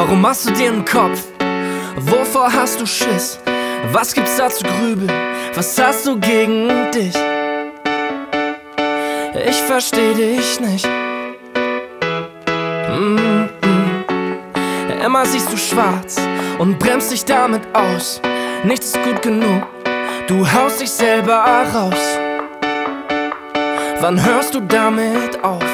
Warum machst du dir einen Kopf? Wovor hast du Schiss? Was gibt's da zu grübeln? Was hast du gegen dich? Ich versteh dich nicht. Immer siehst du schwarz und bremst dich damit aus. Nichts ist gut genug, du haust dich selber raus. Wann hörst du damit auf?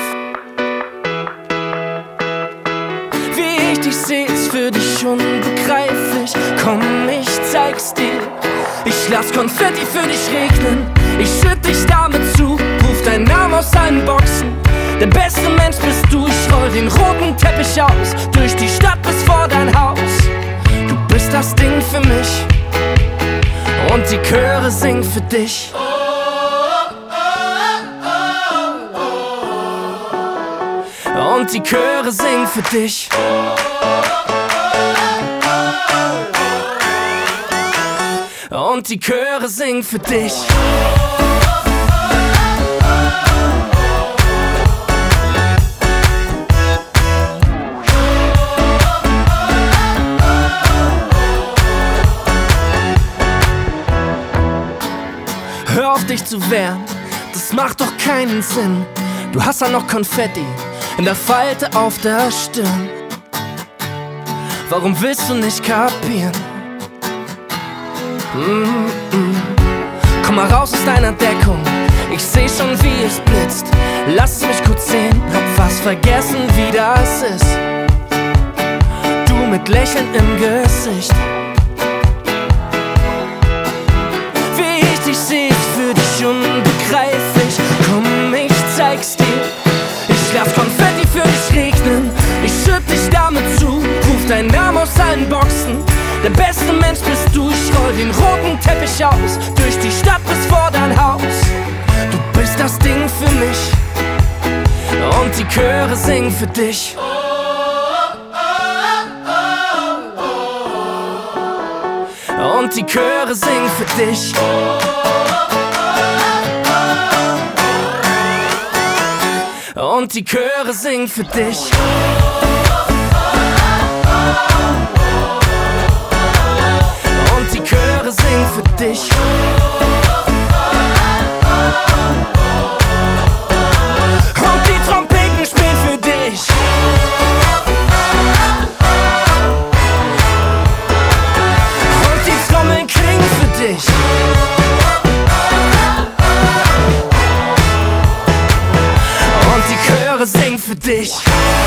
Wie ich dich seh, ist für dich unbegreiflich. Komm, ich zeig's dir. Ich lass Konfetti für dich regnen. Ich schütt dich damit zu, ruf deinen Namen aus allen Boxen. Der beste Mensch bist du, ich roll den roten Teppich aus. Durch die Stadt bis vor dein Haus. Du bist das Ding für mich und die Chöre singen für dich. Und die Chöre singen für dich. Und die Chöre singen für dich. Hör auf dich zu wehren, das macht doch keinen Sinn. Du hast ja noch Konfetti in der Falte auf der Stirn. Warum willst du nicht kapieren? Komm mal raus aus deiner Deckung, ich seh schon wie es blitzt. Lass es mich kurz sehen, hab fast vergessen wie das ist. Du mit Lächeln im Gesicht. Wie ich dich seh, ist für dich unbegreiflich. Komm, ich zeig's dir. Ich lass Konfetti für dich regnen. Ich schütt dich damit zu, ruf deinen Namen aus allen Boxen. Der beste Mensch bist du, ich roll den roten Teppich aus. Durch die Stadt bis vor dein Haus. Du bist das Ding für mich und die Chöre singen für dich. Und die Chöre singen für dich. Und die Chöre singen für dich. Und die Chöre singen für dich. Und die Trompeten spielen für dich. Und die Trommeln klingen für dich. Und die Chöre singen für dich.